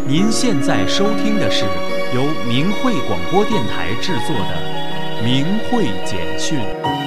您现在收听的是由明慧广播电台制作的明慧简讯。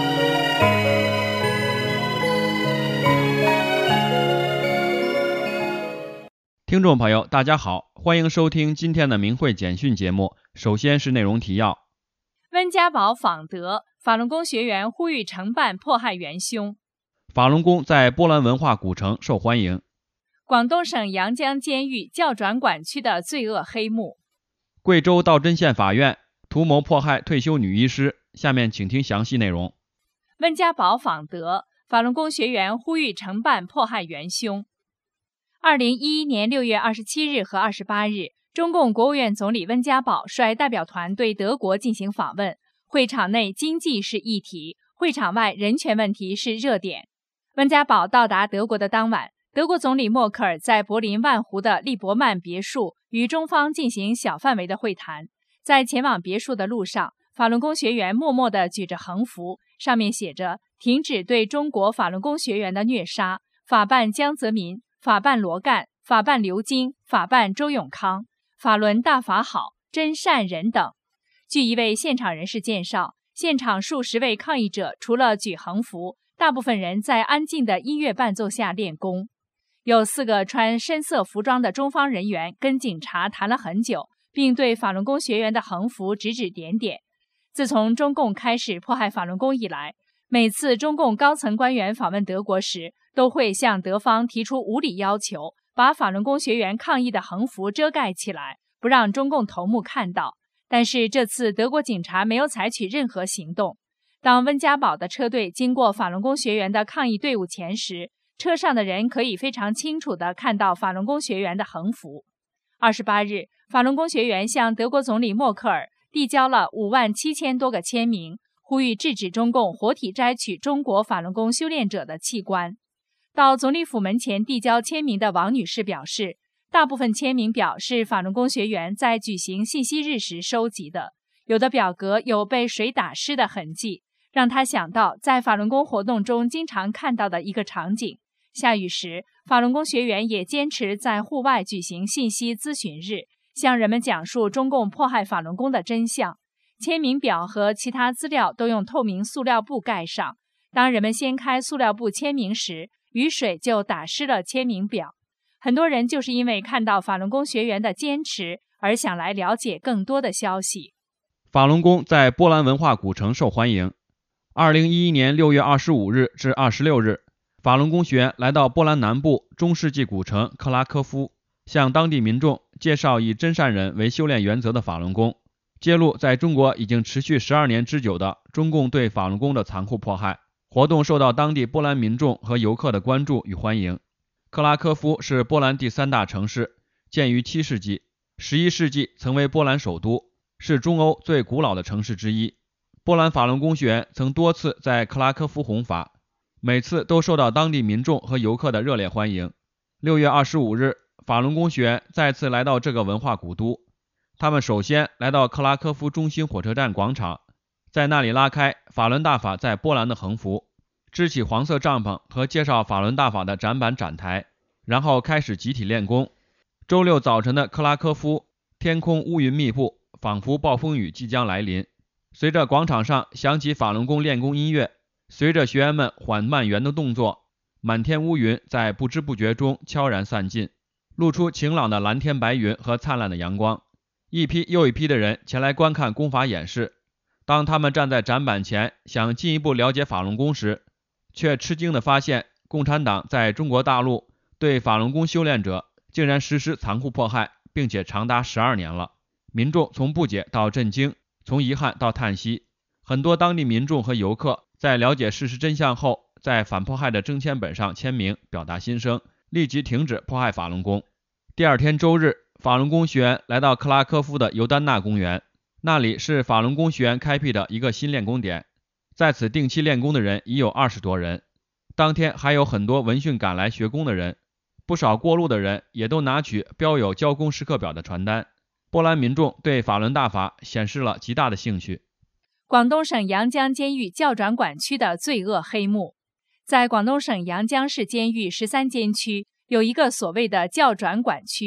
听众朋友大家好，欢迎收听今天的明慧简讯节目。首先是内容提要。 温家宝访德，法轮功学员呼吁惩办迫害元凶。 法轮功在波兰文化古城受欢迎。 广东省阳江监狱教转管区的罪恶黑幕。 贵州道真县法院图谋迫害退休女医师，下面请听详细内容。 温家宝访德，法轮功学员呼吁惩办迫害元凶。2011年6月27日和28日，中共国务院总理温家宝率代表团对德国进行访问，会场内经济是议题，会场外人权问题是热点。温家宝到达德国的当晚，德国总理默克尔在柏林万湖的利伯曼别墅与中方进行小范围的会谈。在前往别墅的路上，法轮功学员默默地举着横幅，上面写着停止对中国法轮功学员的虐杀，法办江泽民，法办罗干，法办刘晶，法办周永康，法轮大法好，真善人等。据一位现场人士介绍，现场数十位抗议者除了举横幅，大部分人在安静的音乐伴奏下练功。有4个穿深色服装的中方人员跟警察谈了很久，并对法轮功学员的横幅指指点点。自从中共开始迫害法轮功以来，每次中共高层官员访问德国时，都会向德方提出无理要求，把法轮功学员抗议的横幅遮盖起来，不让中共头目看到。但是这次德国警察没有采取任何行动。当温家宝的车队经过法轮功学员的抗议队伍前时，车上的人可以非常清楚地看到法轮功学员的横幅。28日，法轮功学员向德国总理默克尔递交了57000多个签名，呼吁制止中共活体摘取中国法轮功修炼者的器官。到总理府门前递交签名的王女士表示，大部分签名表是法轮功学员在举行信息日时收集的，有的表格有被水打湿的痕迹，让她想到在法轮功活动中经常看到的一个场景。下雨时，法轮功学员也坚持在户外举行信息咨询日，向人们讲述中共迫害法轮功的真相。签名表和其他资料都用透明塑料布盖上，当人们掀开塑料布签名时，雨水就打湿了签名表。很多人就是因为看到法轮功学员的坚持，而想来了解更多的消息。 法轮功在波兰文化古城受欢迎。2011年6月25日至26日，法轮功学员来到波兰南部中世纪古城克拉科夫，向当地民众介绍以真善忍为修炼原则的法轮功，揭露在中国已经持续12年之久的中共对法轮功的残酷迫害。活动受到当地波兰民众和游客的关注与欢迎。克拉科夫是波兰第3大城市，建于7世纪，11世纪曾为波兰首都，是中欧最古老的城市之一。波兰法轮功学员曾多次在克拉科夫弘法，每次都受到当地民众和游客的热烈欢迎。6月25日，法轮功学员再次来到这个文化古都，他们首先来到克拉科夫中心火车站广场，在那里拉开法轮大法在波兰的横幅，支起黄色帐篷和介绍法轮大法的展板展台，然后开始集体练功。周六早晨的克拉科夫，天空乌云密布，仿佛暴风雨即将来临。随着广场上响起法轮功练功音乐，随着学员们缓慢圆的动作，满天乌云在不知不觉中悄然散尽，露出晴朗的蓝天白云和灿烂的阳光。一批又一批的人前来观看功法演示。当他们站在展板前想进一步了解法轮功时，却吃惊地发现共产党在中国大陆对法轮功修炼者竟然实施残酷迫害，并且长达12年了。民众从不解到震惊，从遗憾到叹息。很多当地民众和游客在了解事实真相后，在反迫害的征签本上签名，表达心声，立即停止迫害法轮功。第二天周日，法轮功学员来到克拉科夫的尤丹娜公园，那里是法轮功学员开辟的一个新练功点，在此定期练功的人已有20多人。当天还有很多闻讯赶来学功的人，不少过路的人也都拿取标有交功时刻表的传单。波兰民众对法轮大法显示了极大的兴趣。 广东省阳江监狱教转管区的罪恶黑幕。在广东省阳江市监狱13监区，有一个所谓的教转管区，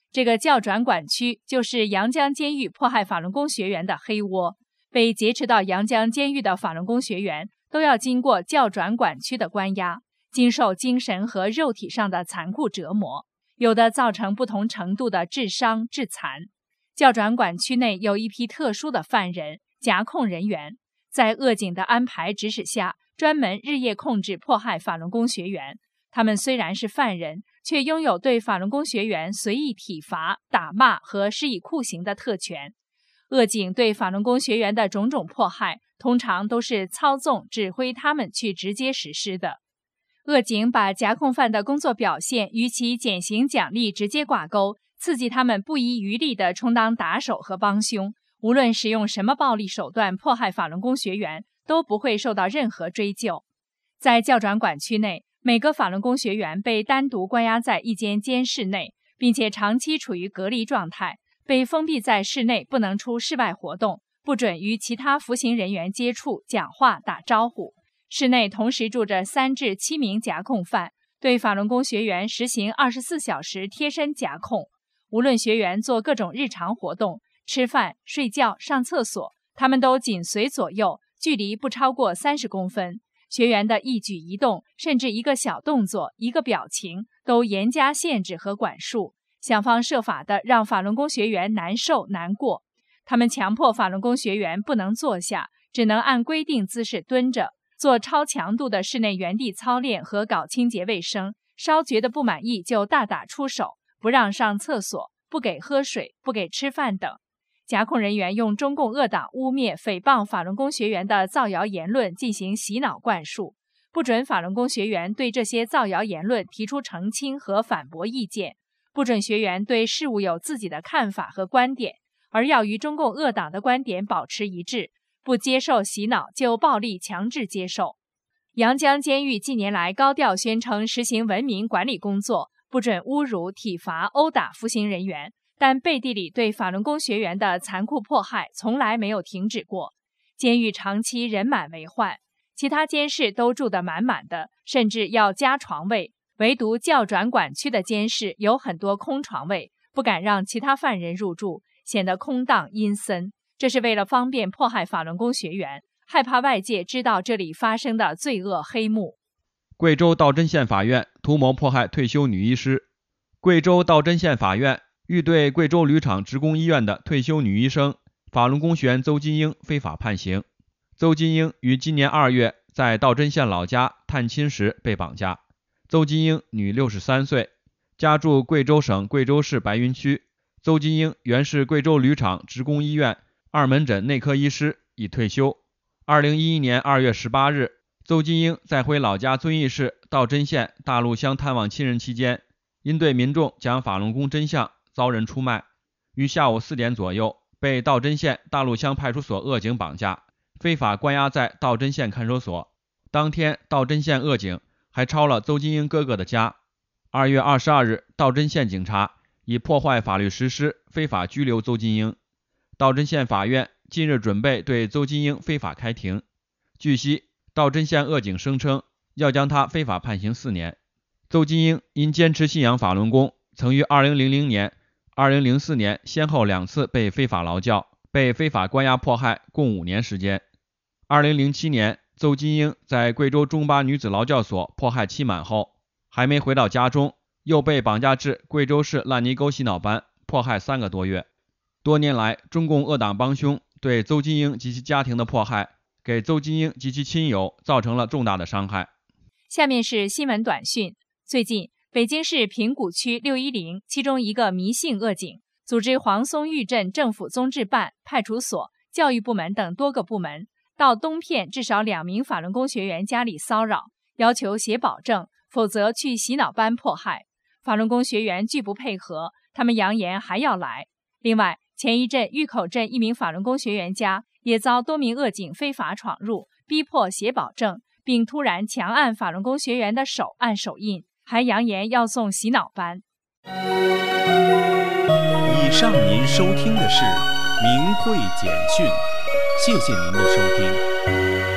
这个教转管区就是阳江监狱迫害法轮功学员的黑窝，被劫持到阳江监狱的法轮功学员都要经过教转管区的关押，经受精神和肉体上的残酷折磨，有的造成不同程度的致伤致残。教转管区内有一批特殊的犯人、夹控人员，在恶警的安排指使下，专门日夜控制迫害法轮功学员。他们虽然是犯人，却拥有对法轮功学员随意体罚、打骂和施以酷刑的特权。恶警对法轮功学员的种种迫害，通常都是操纵、指挥他们去直接实施的。恶警把夹控犯的工作表现与其减刑奖励直接挂钩，刺激他们不遗余力地充当打手和帮凶，无论使用什么暴力手段迫害法轮功学员，都不会受到任何追究。在教转管区内，每个法轮功学员被单独关押在一间监室内，并且长期处于隔离状态，被封闭在室内，不能出室外活动，不准与其他服刑人员接触、讲话、打招呼。室内同时住着3至7名夹控犯，对法轮功学员实行24小时贴身夹控。无论学员做各种日常活动，吃饭、睡觉、上厕所，他们都紧随左右，距离不超过30公分。学员的一举一动，甚至一个小动作、一个表情，都严加限制和管束，想方设法地让法轮功学员难受难过。他们强迫法轮功学员不能坐下，只能按规定姿势蹲着，做超强度的室内原地操练和搞清洁卫生，稍觉得不满意就大打出手，不让上厕所，不给喝水，不给吃饭等。夹控人员用中共恶党污蔑、诽谤法轮功学员的造谣言论进行洗脑灌输，不准法轮功学员对这些造谣言论提出澄清和反驳意见，不准学员对事物有自己的看法和观点，而要与中共恶党的观点保持一致，不接受洗脑就暴力强制接受。阳江监狱近年来高调宣称实行文明管理工作，不准侮辱、体罚、殴打服刑人员，但背地里对法轮功学员的残酷迫害从来没有停止过。监狱长期人满为患，其他监室都住得满满的，甚至要加床位，唯独教转管区的监室有很多空床位，不敢让其他犯人入住，显得空荡阴森。这是为了方便迫害法轮功学员，害怕外界知道这里发生的罪恶黑幕。 贵州道真县法院图谋迫害退休女医师。贵州道真县法院欲对贵州铝厂职工医院的退休女医生法轮功学员邹金英非法判刑。邹金英于今年2月在道真县老家探亲时被绑架。邹金英女63岁，家住贵州省贵州市白云区。邹金英原是贵州铝厂职工医院2门诊内科医师，已退休。2011年2月18日，邹金英在回老家遵义市道真县大路乡探望亲人期间，因对民众讲法轮功真相遭人出卖，于下午4点左右被道真县大路乡派出所恶警绑架，非法关押在道真县看守所。当天道真县恶警还抄了邹金英哥哥的家。2月22日，道真县警察以破坏法律实施非法拘留邹金英。道真县法院近日准备对邹金英非法开庭。据悉，道真县恶警声称要将他非法判刑4年。邹金英因坚持信仰法轮功，曾于2000年、2004年先后2次被非法劳教，被非法关押迫害，共5年时间。2007年，邹金英在贵州中巴女子劳教所迫害期满后，还没回到家中，又被绑架至贵州市烂泥沟洗脑班迫害3个多月。多年来，中共恶党帮凶对邹金英及其家庭的迫害，给邹金英及其亲友造成了重大的伤害。 下面是新闻短讯。最近，北京市平谷区610其中一个迷信恶警，组织黄松峪镇政府综治办、派出所、教育部门等多个部门，到东片至少2名法轮功学员家里骚扰，要求写保证，否则去洗脑班迫害。法轮功学员拒不配合，他们扬言还要来。另外，前一阵峪口镇一名法轮功学员家也遭多名恶警非法闯入，逼迫写保证，并突然强按法轮功学员的手按手印，还扬言要送洗脑班。 以上您收听的是明慧简讯，谢谢您的收听。